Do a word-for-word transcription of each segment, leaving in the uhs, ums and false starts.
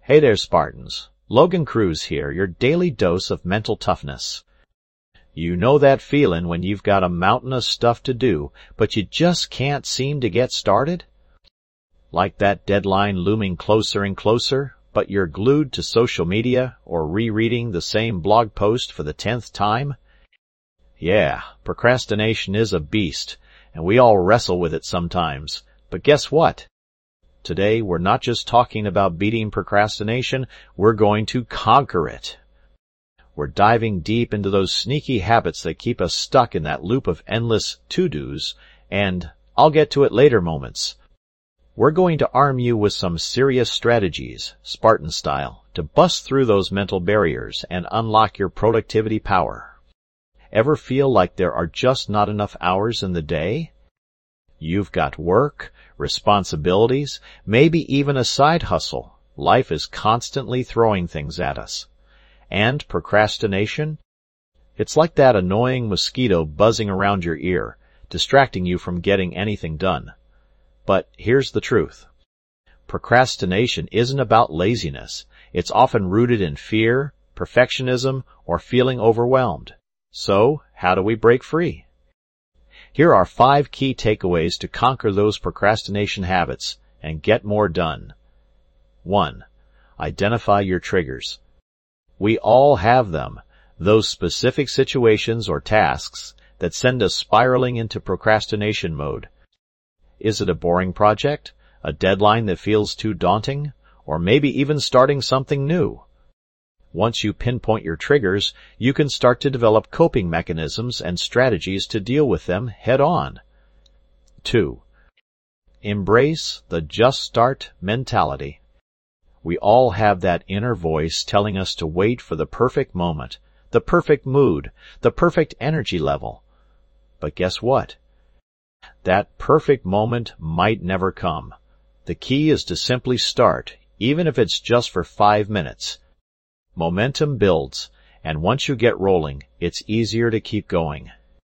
Hey there, Spartans. Logan Cruz here, your daily dose of mental toughness. You know that feeling when you've got a mountain of stuff to do, but you just can't seem to get started? Like that deadline looming closer and closer, but you're glued to social media or rereading the same blog post for the tenth time? Yeah, procrastination is a beast, and we all wrestle with it sometimes. But guess what? Today, we're not just talking about beating procrastination, we're going to conquer it. We're diving deep into those sneaky habits that keep us stuck in that loop of endless to-dos, and I'll get to it later moments. We're going to arm you with some serious strategies, Spartan style, to bust through those mental barriers and unlock your productivity power. Ever feel like there are just not enough hours in the day? You've got work, responsibilities, maybe even a side hustle. Life is constantly throwing things at us. And procrastination? It's like that annoying mosquito buzzing around your ear, distracting you from getting anything done. But here's the truth. Procrastination isn't about laziness. It's often rooted in fear, perfectionism, or feeling overwhelmed. So, how do we break free? Here are five key takeaways to conquer those procrastination habits and get more done. One. Identify your triggers. We all have them, those specific situations or tasks that send us spiraling into procrastination mode. Is it a boring project, a deadline that feels too daunting, or maybe even starting something new? Once you pinpoint your triggers, you can start to develop coping mechanisms and strategies to deal with them head on. Two. Embrace the just start mentality. We all have that inner voice telling us to wait for the perfect moment, the perfect mood, the perfect energy level. But guess what? That perfect moment might never come. The key is to simply start, even if it's just for five minutes. Momentum builds, and once you get rolling, it's easier to keep going.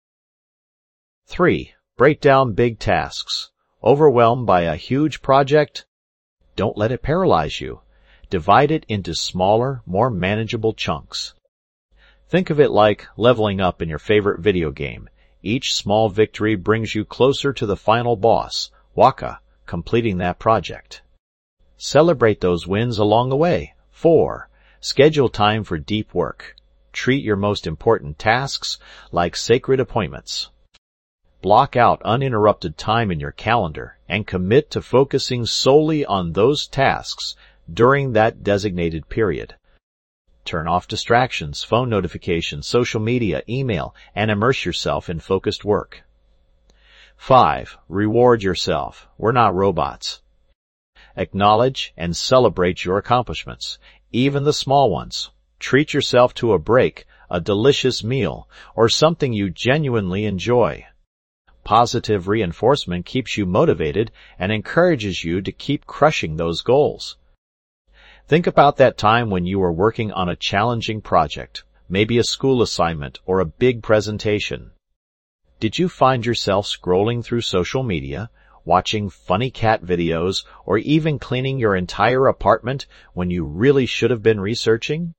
Three. Break down big tasks. Overwhelmed by a huge project? Don't let it paralyze you. Divide it into smaller, more manageable chunks. Think of it like leveling up in your favorite video game. Each small victory brings you closer to the final boss, Waka, completing that project. Celebrate those wins along the way. Four. Schedule time for deep work. Treat your most important tasks like sacred appointments. Block out uninterrupted time in your calendar and commit to focusing solely on those tasks during that designated period. Turn off distractions, phone notifications, social media, email, and immerse yourself in focused work. Five. Reward yourself. We're not robots. Acknowledge and celebrate your accomplishments, even the small ones. Treat yourself to a break, a delicious meal, or something you genuinely enjoy. Positive reinforcement keeps you motivated and encourages you to keep crushing those goals. Think about that time when you were working on a challenging project, maybe a school assignment or a big presentation. Did you find yourself scrolling through social media, watching funny cat videos, or even cleaning your entire apartment when you really should have been researching?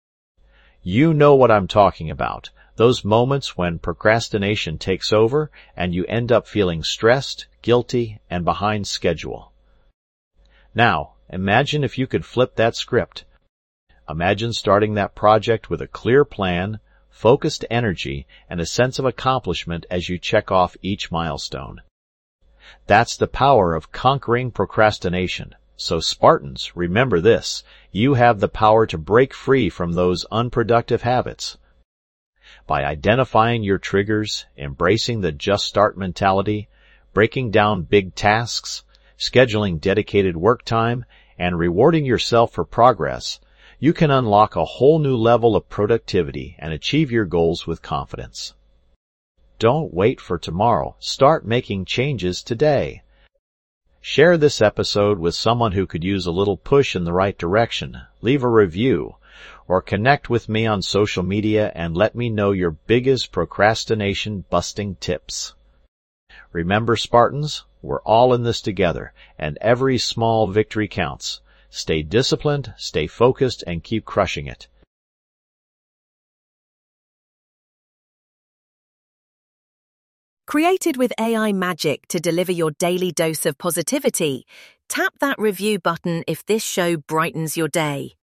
You know what I'm talking about, those moments when procrastination takes over and you end up feeling stressed, guilty, and behind schedule. Now, imagine if you could flip that script. Imagine starting that project with a clear plan, focused energy, and a sense of accomplishment as you check off each milestone. That's the power of conquering procrastination. So Spartans, remember this. You have the power to break free from those unproductive habits. By identifying your triggers, embracing the just start mentality, breaking down big tasks, scheduling dedicated work time, and rewarding yourself for progress, you can unlock a whole new level of productivity and achieve your goals with confidence. Don't wait for tomorrow. Start making changes today. Share this episode with someone who could use a little push in the right direction. Leave a review, or connect with me on social media and let me know your biggest procrastination-busting tips. Remember, Spartans, we're all in this together, and every small victory counts. Stay disciplined, stay focused, and keep crushing it. Created with A I magic to deliver your daily dose of positivity, tap that review button if this show brightens your day.